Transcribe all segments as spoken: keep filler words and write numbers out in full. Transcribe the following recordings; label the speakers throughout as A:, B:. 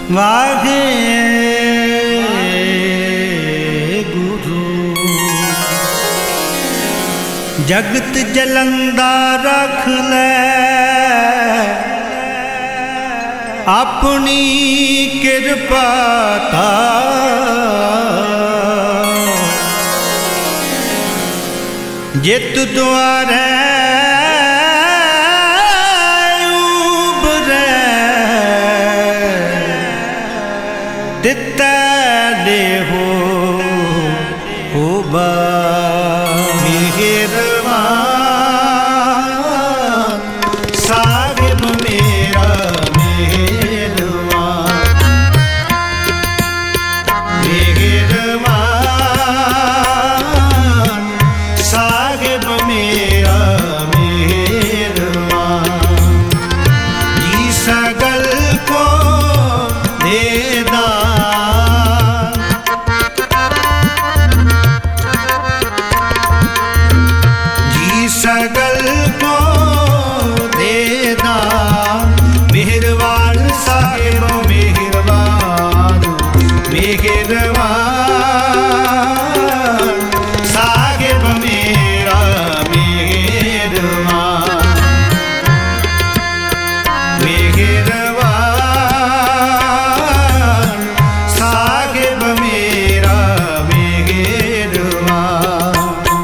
A: वाहे गुरु जगत जलंदा रख ले अपनी कृपा ता जित द्वारे उबरे दिता दे हो होबा मेहरबान साहिब मेरा मेहरबान मेहरबान साहिब मेरा मेहरबान जी सगल को देदा जी सगल को देदा मेहरबान साहिब मेहरबान मेहरबान साहिब मेरा मेहरबान मेहरबान साहिब मेरा मेहरबान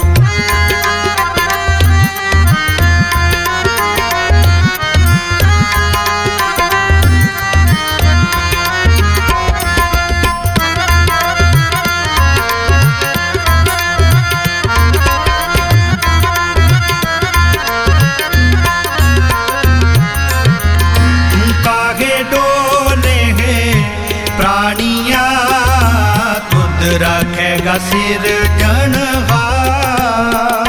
A: प्राणिया तुद रखेगा सिर जनहार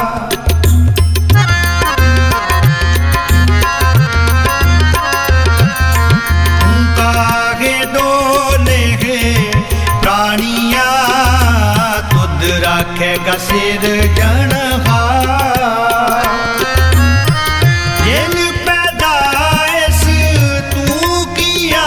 A: कागे डोले प्राणिया तुद रखेगा सिर जनहार जिन पैदाइश तू किया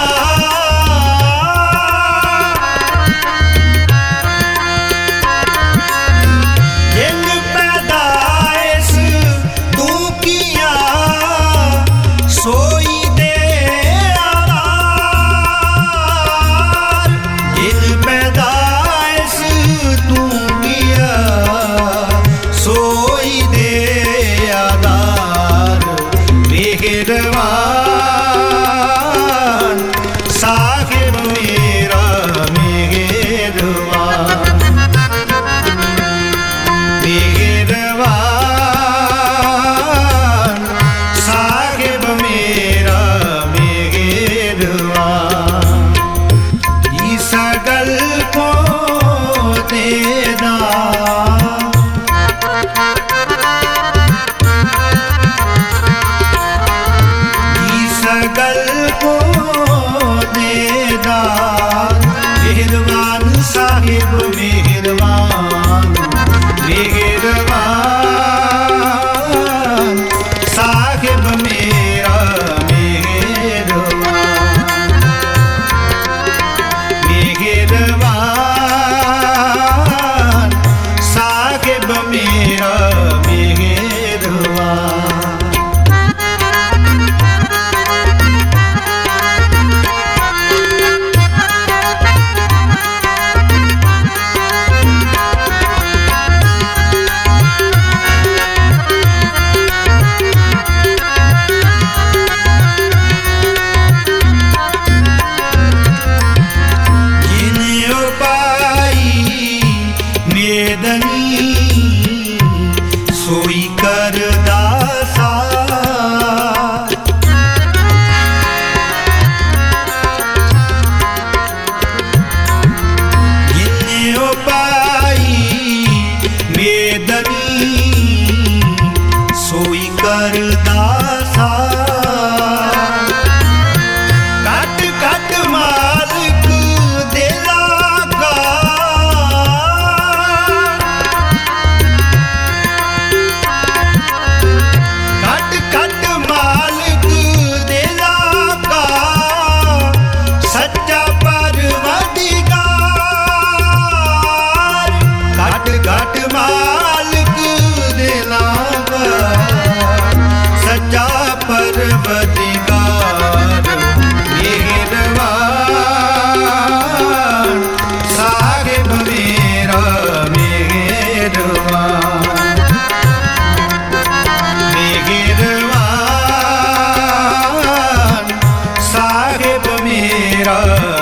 A: मेरा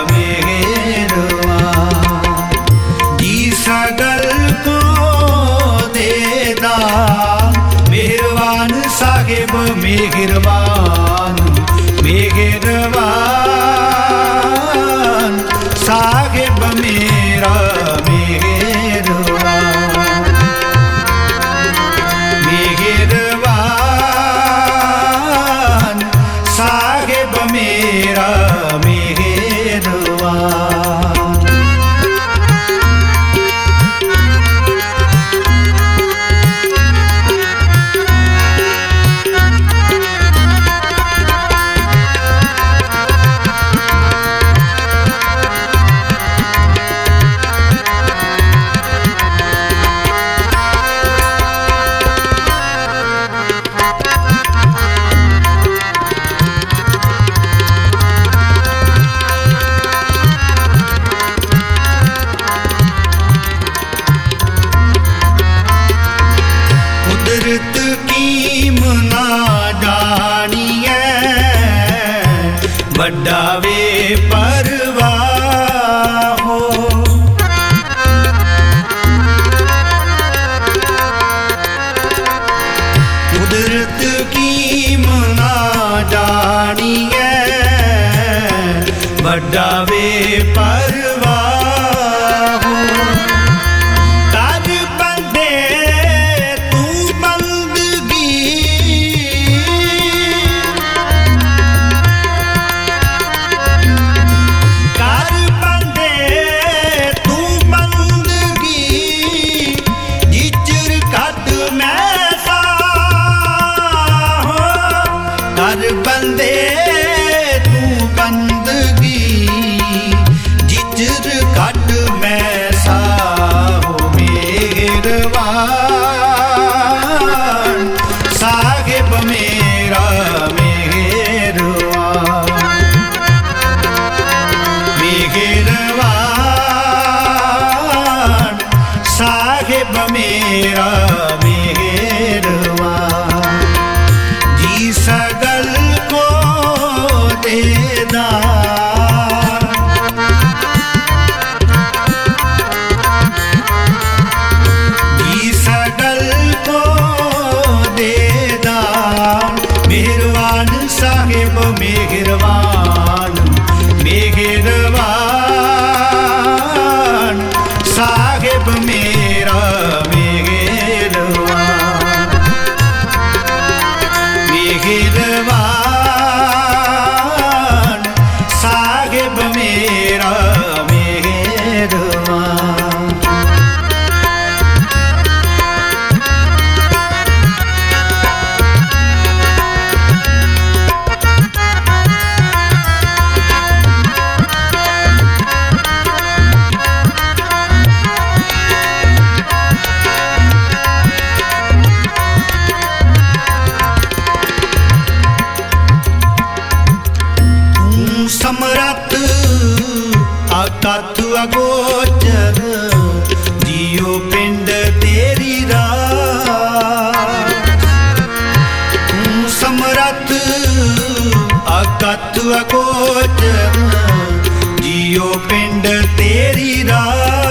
A: मेहरबान, जी सगल को देदा मेहरबान साहिब मेहरबान, मेहरबान साहिब मेरा मेहरबान, मेहरबान साहिब मेरा मेहरबान। कुदरत की मना जानी है बड़ा वे परवाह हो, कुदरत की मना जानी है बड़ा वे परवाह हो। कर बंदे तू बंदगी, कर बंदे तू बंदगी, जिचर कद मैं सा हो। कर बंदे तू बंदगी, जिचर कद मैं सा हो। मेहरबान साहिब मेरा मेहरबान, मेहरबान साहिब मेरा मेहरबान, जी सगल को देदा मेहरबान साहिब मेहरबान, मेहरबान साहिब मेरा मेहरबान, मेहरबान साहिब मेरा मेहरबान। समरथ अकथ अगोचर जियो पिंड तेरी राज, समरथ अकथ अगोचर जियो पिंड तेरी राज।